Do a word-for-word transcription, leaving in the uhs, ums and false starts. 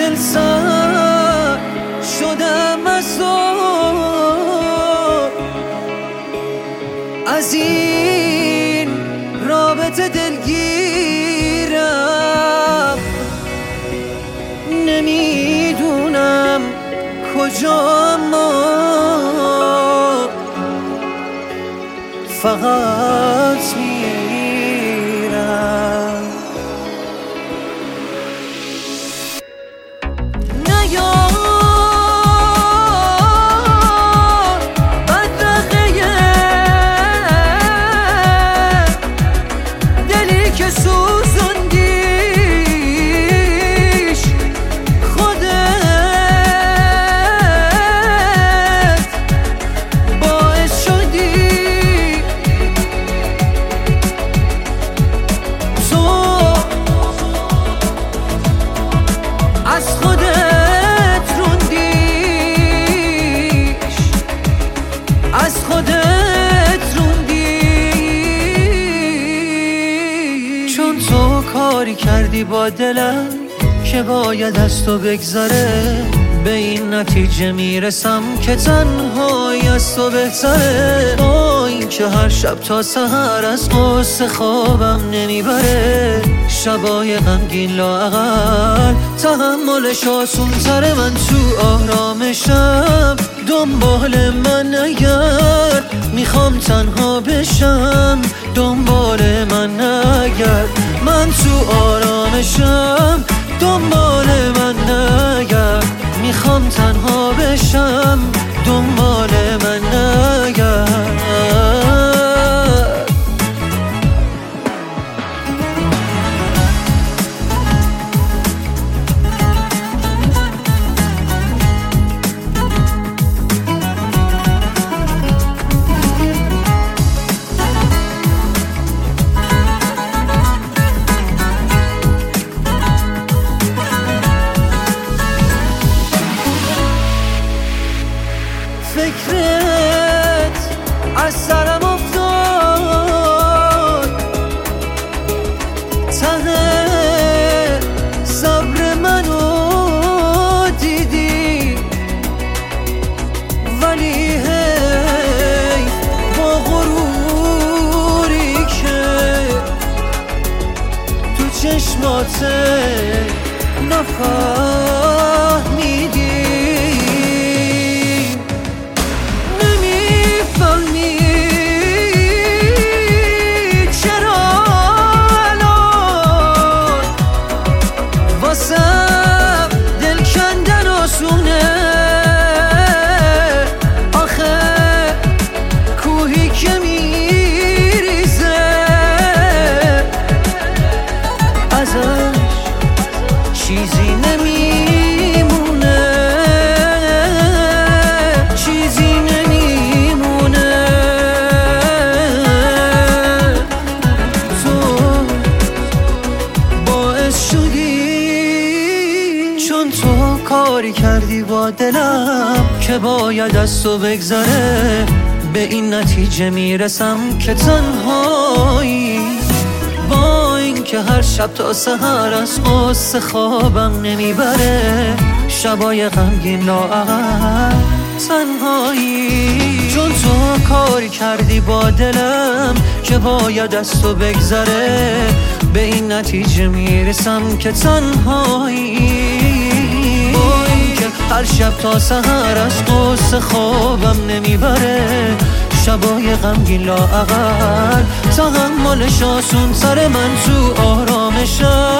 دل سر شدم از از این رابطه دلگیرم، نمیدونم کجا، ما فقط میرم. نیار بدرقه دلی که سوزوندیش، خودت باعث شدی تو از خودت روندیش، از خودت روندیش. چون تو کاری کردی با دلم که باید از تو بگذره، به این نتیجه میرسم که تنهایی از تو بهتره. با این که هر شب تا سحر از قصه خوابم نمیبره، شبای غمگین لااقل تحملش آسون تره. من تو آرامشم دنبال من نگرد، میخوام تنها بشم دنبال من نگرد. من تو آرامشم دنبال من نگرد، میخوام تنها بشم دنبال من نگرد. فکرت از سرم افتاد، ته صبر منو دیدی، ولی هی با غروری که تو چشمات نفهمیدی. دل کندن آسونه، آخه کوهی که میریزه ازش چیزی نمیمونه، چیزی نمیمونه. تو باعث شدی، چون تو کاری کردی با دلم که باید از تو بگذره، به این نتیجه میرسم که تنهایی. با این که هر شب تا سحر از قصه خوابم نمیبره، شبای غمگین لااقل تنهایی. چون تو کاری کردی با دلم که باید از تو بگذره، به این نتیجه میرسم که تنهایی. هر شب تا سحر از قصه خوابم نمیبره، شبای غمگین لااقل تحملش آسون تره. من تو آرامشم